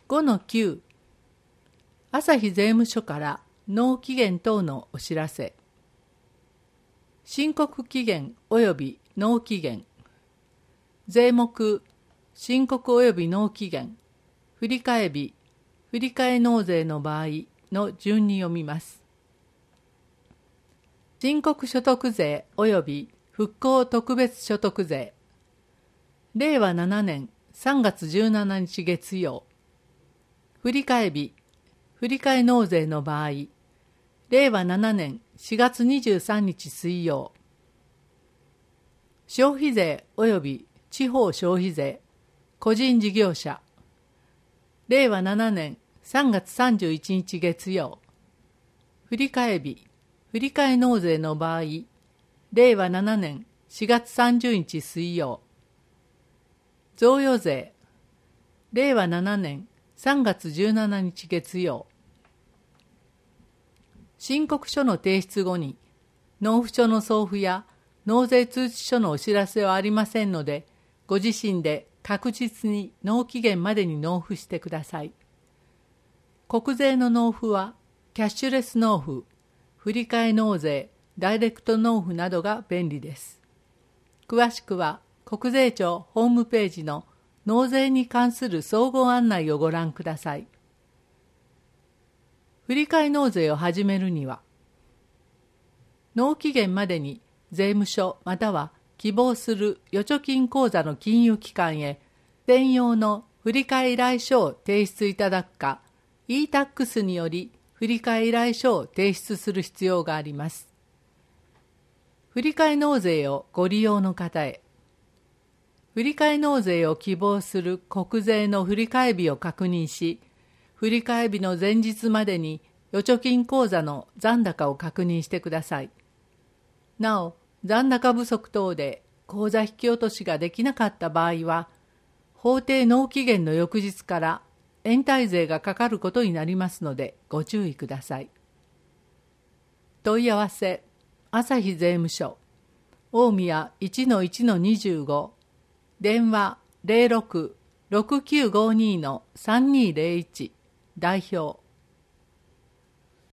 5-9 朝日税務署から納期限等のお知らせ。申告期限及び納期限。税目、申告及び納期限、振替日、振替納税の場合の順に読みます。申告所得税及び復興特別所得税。令和7年3月17日月曜。振替日、振替納税の場合、令和7年4月23日水曜。消費税及び地方消費税、個人事業者。令和7年3月31日月曜。振替日、振替納税の場合、令和7年4月30日水曜。贈与税、令和7年3月17日月曜。申告書の提出後に、納付書の送付や納税通知書のお知らせはありませんので、ご自身で確実に納期限までに納付してください。国税の納付は、キャッシュレス納付、振替納税、ダイレクト納付などが便利です。詳しくは、国税庁ホームページの納税に関する総合案内をご覧ください。振替納税を始めるには、納期限までに税務署または希望する預貯金口座の金融機関へ専用の振替依頼書を提出いただくか、e-tax により振替依頼書を提出する必要があります。振替納税をご利用の方へ、振替納税を希望する国税の振替日を確認し、振替日の前日までに預貯金口座の残高を確認してください。なお、残高不足等で口座引き落としができなかった場合は、法定納期限の翌日から延滞税がかかることになりますのでご注意ください。問い合わせ、朝日税務署、大宮 1-1-25、電話 06-6952-3201、代表